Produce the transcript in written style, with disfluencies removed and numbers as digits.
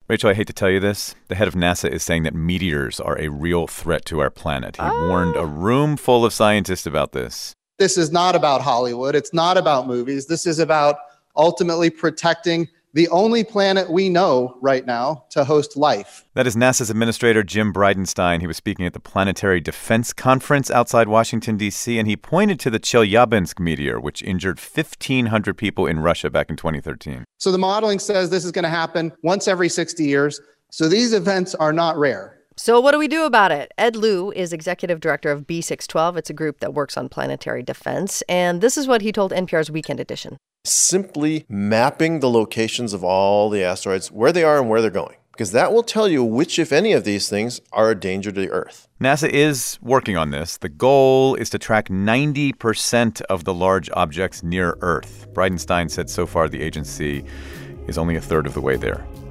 Rachel, I hate to tell you this. The head of NASA is saying that meteors are a real threat to our planet. He warned a room full of scientists about this. This is not about Hollywood. It's not about movies. This is about ultimately protecting the only planet we know right now to host life. That is NASA's administrator, Jim Bridenstine. He was speaking at the Planetary Defense Conference outside Washington, D.C., and he pointed to the Chelyabinsk meteor, which injured 1,500 people in Russia back in 2013. So the modeling says this is going to happen once every 60 years. So these events are not rare. So what do we do about it? Ed Lu is executive director of B612. It's a group that works on planetary defense. And this is what he told NPR's Weekend Edition. Simply mapping the locations of all the asteroids, where they are and where they're going, because that will tell you which, if any, of these things are a danger to the Earth. NASA is working on this. The goal is to track 90% of the large objects near Earth. Bridenstine said so far the agency is only a third of the way there.